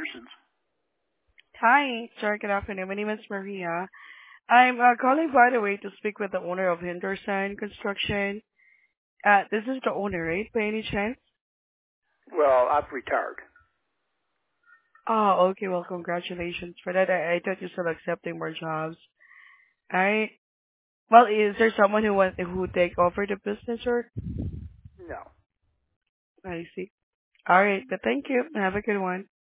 persons. Hi, sir. Good afternoon. My name is Maria. I'm calling, by the way, to speak with the owner of Henderson Construction. This is the owner, right, by any chance? Well, I've retired. Oh, okay. Well, congratulations for that. I thought you're still accepting more jobs. All right. Well, is there someone who take over the business, or No. I see. All right, but thank you. Have a good one.